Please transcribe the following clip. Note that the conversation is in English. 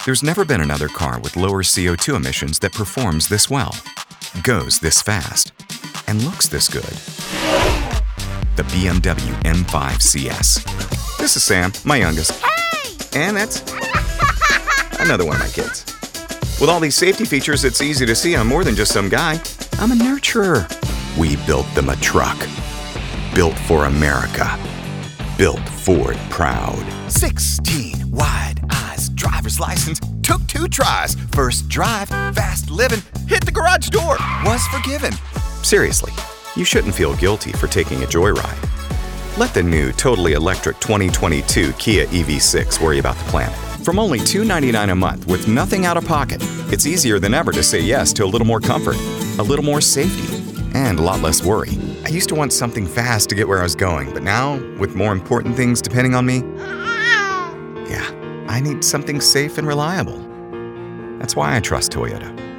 There's never been another car with lower CO2 emissions that performs this well, goes this fast, and looks this good. The BMW M5 CS. This is Sam, my youngest. Hey! And that's another one of my kids. With all these safety features, it's easy to see I'm more than just some guy. I'm a nurturer. We built them a truck. Built for America. Built Ford proud. 16 wide eyes, driver's license, took 2 tries. First drive, fast living, hit the garage door, was forgiven. Seriously, you shouldn't feel guilty for taking a joyride. Let the new totally electric 2022 Kia EV6 worry about the planet. From only $299 a month with nothing out of pocket, it's easier than ever to say yes to a little more comfort, a little more safety, and a lot less worry. I used to want something fast to get where I was going, but now, with more important things depending on me, I need something safe and reliable. That's why I trust Toyota.